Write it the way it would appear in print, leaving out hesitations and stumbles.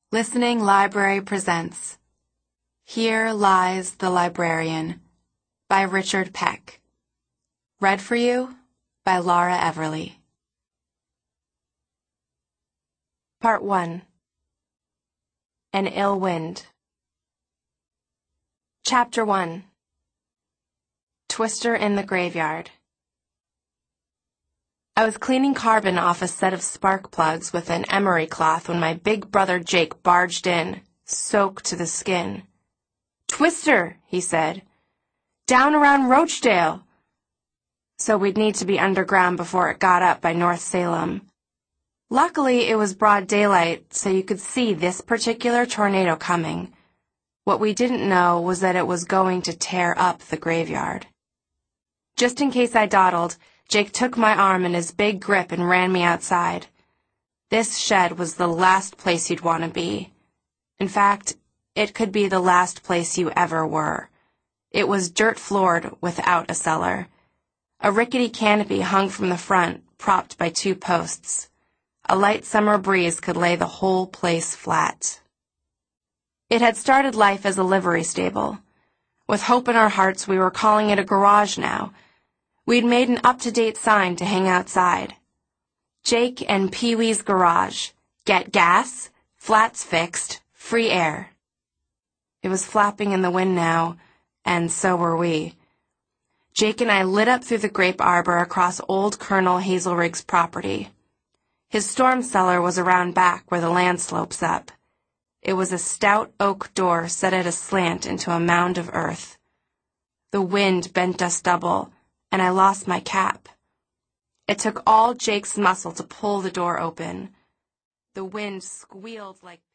Listening Library presents Here Lies the Librarian by Richard Peck. Read for you by Laura Everly. Part 1. An Ill Wind. Chapter 1. Twister in the Graveyard. I was cleaning carbon off a set of spark plugs with an emery cloth when my big brother Jake barged in, soaked to the skin. "Twister," he said. "Down around Rochdale." So we'd need to be underground before it got up by North Salem. Luckily, it was broad daylight, so you could see this particular tornado coming. What we didn't know was that it was going to tear up the graveyard. Just in case I dawdled, Jake took my arm in his big grip and ran me outside. This shed was the last place you'd want to be. In fact, it could be the last place you ever were. It was dirt-floored without a cellar. A rickety canopy hung from the front, propped by 2 posts. A light summer breeze could lay the whole place flat. It had started life as a livery stable. With hope in our hearts, we were calling it a garage now. We'd made an up-to-date sign to hang outside. Jake and Pee-wee's Garage. Get gas, flats fixed, free air. It was flapping in the wind now, and so were we. Jake and I lit up through the grape arbor across old Colonel Hazelrig's property. His storm cellar was around back where the land slopes up. It was a stout oak door set at a slant into a mound of earth. The wind bent us double, and I lost my cap. It took all Jake's muscle to pull the door open. The wind squealed like